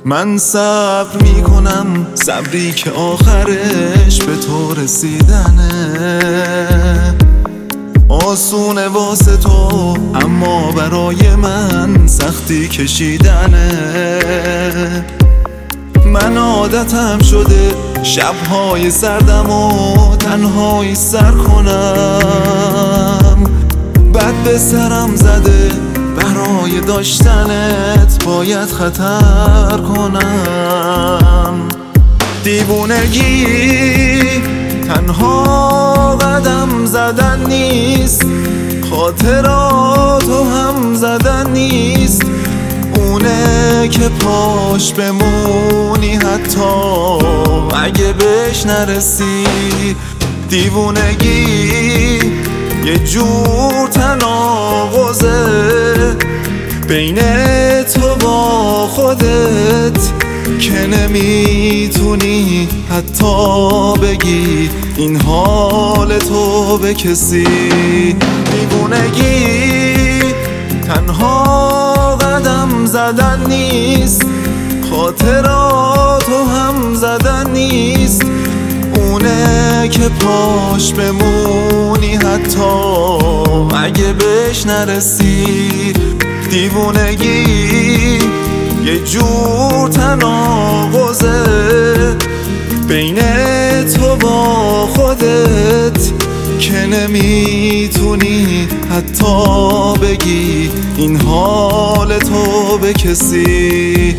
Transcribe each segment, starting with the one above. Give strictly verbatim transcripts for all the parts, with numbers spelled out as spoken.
من صبر میکنم، صبری که آخرش به تو رسیدنه. آسونه واسه تو اما برای من سختی کشیدنه. من عادتم شده شبهای سردم و تنهایی سر کنم. بد به سرم زده برای داشتنت باید خطر کنم. دیوونگی تنها قدم زدن نیست، خاطرات و هم زدن نیست. اونه که پاش بمونی حتی اگه بهش نرسی. دیوونگی یه جور تناقضه بین تو با خودت که نمیتونی حتی بگی این حال تو به کسی. دیوونگی تنها قدم زدن نیست، خاطرات و هم زدن نیست. اونه که پاش بمونی حتی اگه بهش نرسی. دیوونگی یه جور تناقضه بین تو با خودت که نمیتونی حتی بگی این حال تو به کسی.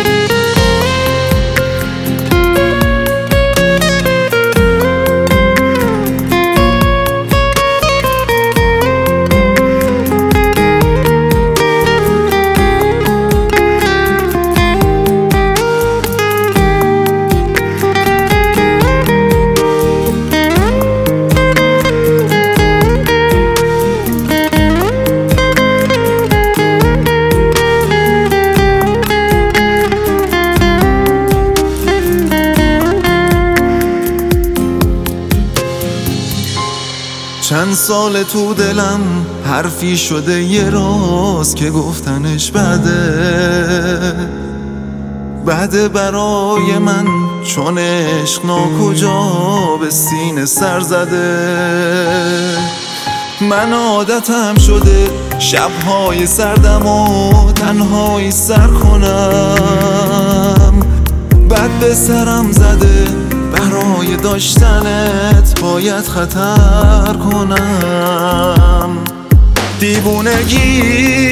چند سال تو دلم حرفی شده یه راز که گفتنش بده. بده برای من چون عشق ناکجا به سینه سر زده. من عادتم شده شبهای سردم و تنهایی سر کنم. بد به سرم زده برای داشتنت باید خطر کنم. دیوونگی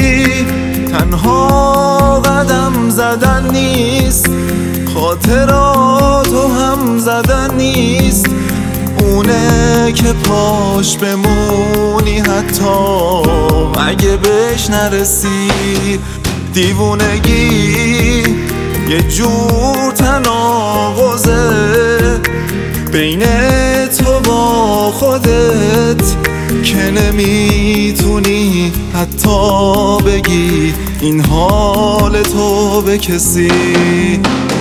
تنها قدم زدن نیست، خاطرات و هم زدن نیست. اونه که پاش بمونی حتی اگه بهش نرسی. دیوونگی یه جور تناقضه بین تو با خودت که نمیتونی حتی بگی این حال تو به کسی.